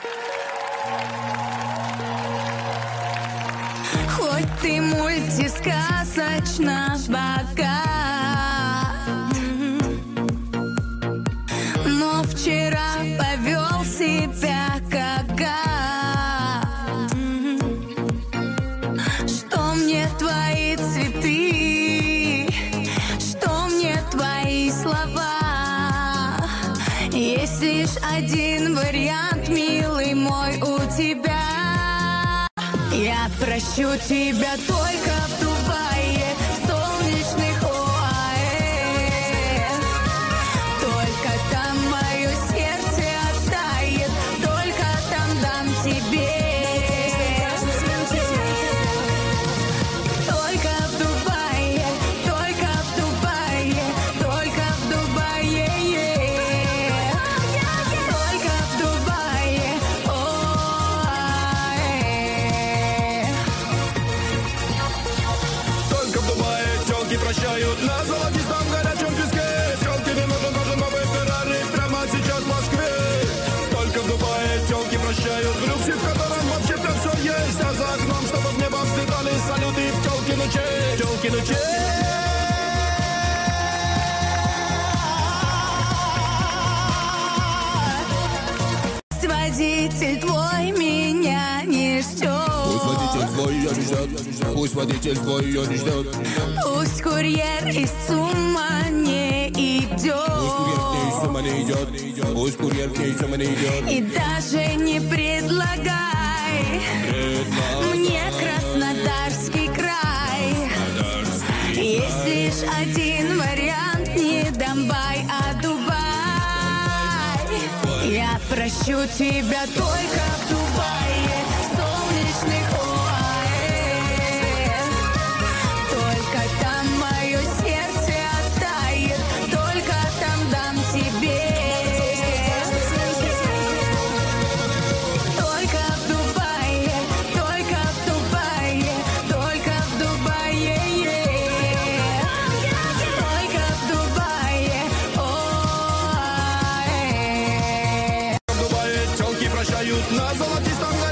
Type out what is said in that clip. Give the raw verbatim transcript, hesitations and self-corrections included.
Хоть ты мультисказочно богат, но вчера повел себя как гад. Что мне твои цветы, что мне твои слова? Есть лишь один вариант, милый мой, у тебя. Я прощу тебя только в Дубае, в солнечных ОАЭ. Только там мое сердце оттает, только там дам тебе. Только в Дубае, только в Дубае, только в Дубае. Только в Дубае, ОАЭ. Только в Дубае тёлки прощают на золотистом горячем песке. Тёлке не нужен даже новый Феррари прямо сейчас в Москве. Только в Дубае тёлки прощают в люксе, в котором вообще-то все есть. А за окном, чтобы в небо взлетали салюты в тёлкину честь. Тёлкину честь. Водитель твой меня не ждет. Пусть водитель твой её не ждет. Пусть водитель твой её не ждет. Пусть курьер из ЦУМа не идет. Пусть курьер к ней с ума не идет. Пусть курьер к ней с ума не идет. И даже не предлагай мне Краснодарский край. Есть лишь один вариант, не Донбай, а Дубай. Я прощу тебя только в Дубае, в солнечных ОАЭ. Только там мое сердце оттает, только там дам тебе. Только в Дубае, только в Дубае, только в Дубае. Только в Дубае, ОАЭ. В Дубае тёлки прощают на золотистом